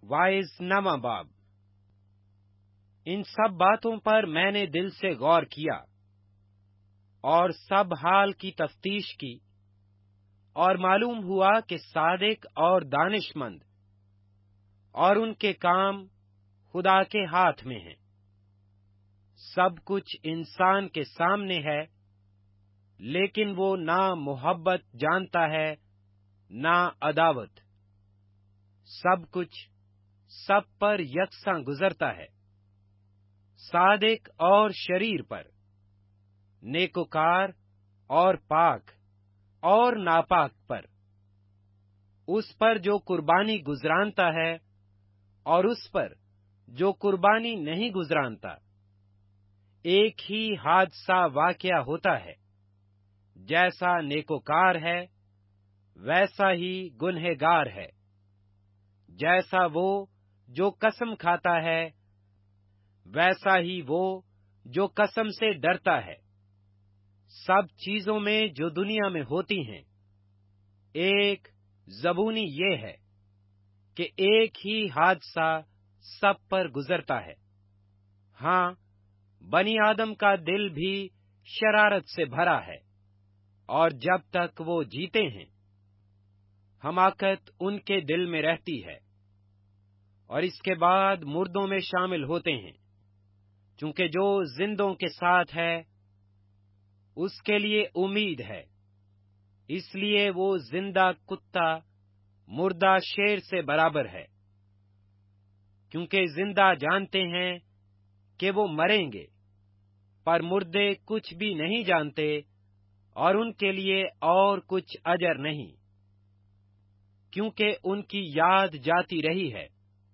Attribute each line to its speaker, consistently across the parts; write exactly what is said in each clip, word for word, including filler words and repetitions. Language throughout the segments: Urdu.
Speaker 1: واعظ نواں باب۔ ان سب باتوں پر میں نے دل سے غور کیا اور سب حال کی تفتیش کی، اور معلوم ہوا کہ صادق اور دانش مند اور ان کے کام خدا کے ہاتھ میں ہیں۔ سب کچھ انسان کے سامنے ہے، لیکن وہ نہ محبت جانتا ہے نہ عداوت۔ سب کچھ سب پر یکساں گزرتا ہے، صادق اور شریر پر، نیکوکار اور پاک اور ناپاک پر، اس پر جو قربانی گزرانتا ہے اور اس پر جو قربانی نہیں گزرانتا۔ ایک ہی حادثہ واقعہ ہوتا ہے، جیسا نیکوکار ہے ویسا ہی گنہگار ہے، جیسا وہ جو قسم کھاتا ہے ویسا ہی وہ جو قسم سے ڈرتا ہے۔ سب چیزوں میں جو دنیا میں ہوتی ہیں، ایک زبونی یہ ہے کہ ایک ہی حادثہ سب پر گزرتا ہے۔ ہاں، بنی آدم کا دل بھی شرارت سے بھرا ہے، اور جب تک وہ جیتے ہیں حماقت ان کے دل میں رہتی ہے، اور اس کے بعد مردوں میں شامل ہوتے ہیں، چونکہ جو زندوں کے ساتھ ہے اس کے لیے امید ہے۔ اس لیے وہ زندہ کتا مردہ شیر سے برابر ہے، کیونکہ زندہ جانتے ہیں کہ وہ مریں گے، پر مردے کچھ بھی نہیں جانتے اور ان کے لیے اور کچھ اجر نہیں، کیونکہ ان کی یاد جاتی رہی ہے۔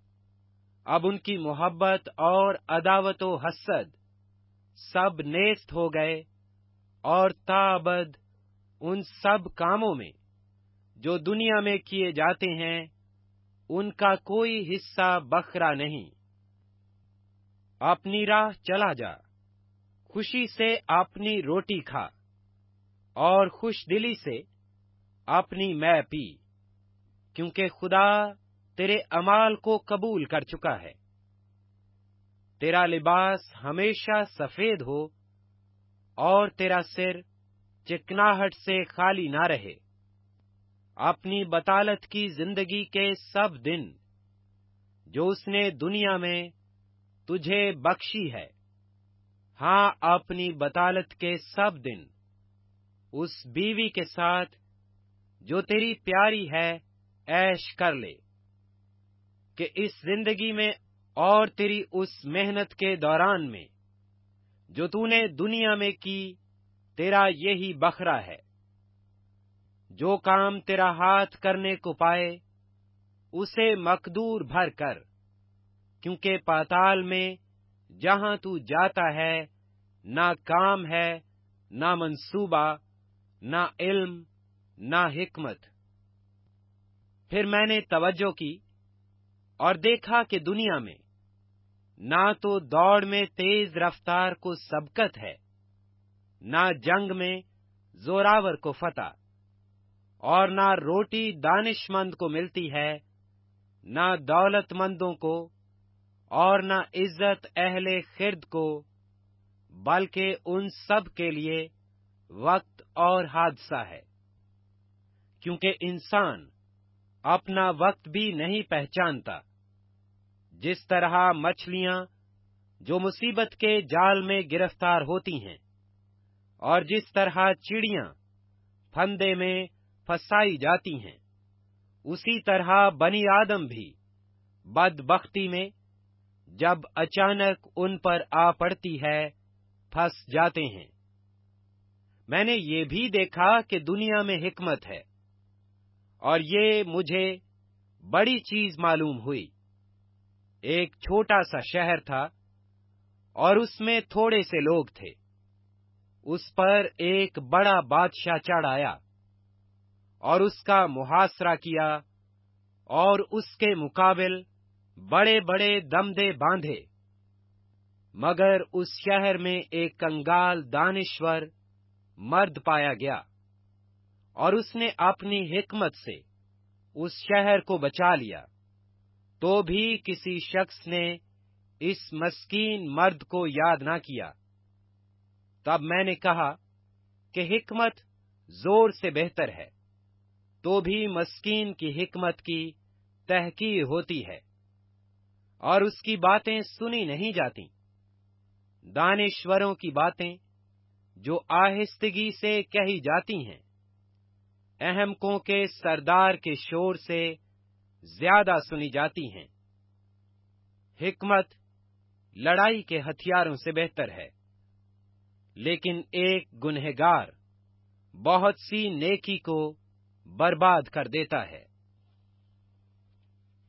Speaker 1: اب ان کی محبت اور عداوت و حسد سب نیست ہو گئے، اور تابد ان سب کاموں میں جو دنیا میں کیے جاتے ہیں ان کا کوئی حصہ بکھرا نہیں۔ اپنی راہ چلا جا، خوشی سے اپنی روٹی کھا، اور خوش دلی سے اپنی مے پی، کیونکہ خدا تیرے اعمال کو قبول کر چکا ہے۔ تیرا لباس ہمیشہ سفید ہو، اور تیرا سر چکناہٹ سے خالی نہ رہے۔ اپنی بطالت کی زندگی کے سب دن جو اس نے دنیا میں تجھے بخشی ہے، ہاں اپنی بطالت کے سب دن اس بیوی کے ساتھ جو تیری پیاری ہے عیش کر لے، کہ اس زندگی میں اور تیری اس محنت کے دوران میں جو تو نے دنیا میں کی تیرا یہی بکھرا ہے۔ جو کام تیرا ہاتھ کرنے کو پائے اسے مقدور بھر کر، کیونکہ پاتال میں جہاں تو جاتا ہے نہ کام ہے، نہ منصوبہ، نہ علم، نہ حکمت۔ پھر میں نے توجہ کی اور دیکھا کہ دنیا میں نہ تو دوڑ میں تیز رفتار کو سبقت ہے، نہ جنگ میں زوراور کو فتح، اور نہ روٹی دانش مند کو ملتی ہے، نہ دولت مندوں کو، اور نہ عزت اہل خرد کو، بلکہ ان سب کے لیے وقت اور حادثہ ہے، کیونکہ انسان اپنا وقت بھی نہیں پہچانتا۔ جس طرح مچھلیاں جو مصیبت کے جال میں گرفتار ہوتی ہیں، اور جس طرح چڑیاں پھندے میں پھنسائی جاتی ہیں، اسی طرح بنی آدم بھی بدبختی میں جب اچانک ان پر آ پڑتی ہے پھنس جاتے ہیں۔ میں نے یہ بھی دیکھا کہ دنیا میں حکمت ہے، اور یہ مجھے بڑی چیز معلوم ہوئی۔ ایک چھوٹا سا شہر تھا اور اس میں تھوڑے سے لوگ تھے۔ اس پر ایک بڑا بادشاہ چڑھ آیا اور اس کا محاصرہ کیا، اور اس کے مقابل بڑے بڑے دمدے باندھے، مگر اس شہر میں ایک کنگال دانشور مرد پایا گیا، اور اس نے اپنی حکمت سے اس شہر کو بچا لیا۔ تو بھی کسی شخص نے اس مسکین مرد کو یاد نہ کیا۔ تب میں نے کہا کہ حکمت زور سے بہتر ہے، تو بھی مسکین کی حکمت کی تحقیر ہوتی ہے اور اس کی باتیں سنی نہیں جاتی۔ دانشوروں کی باتیں جو آہستگی سے کہی جاتی ہیں، احمقوں کے سردار کے شور سے زیادہ سنی جاتی ہیں۔ حکمت لڑائی کے ہتھیاروں سے بہتر ہے، لیکن ایک گنہگار بہت سی نیکی کو برباد کر دیتا ہے۔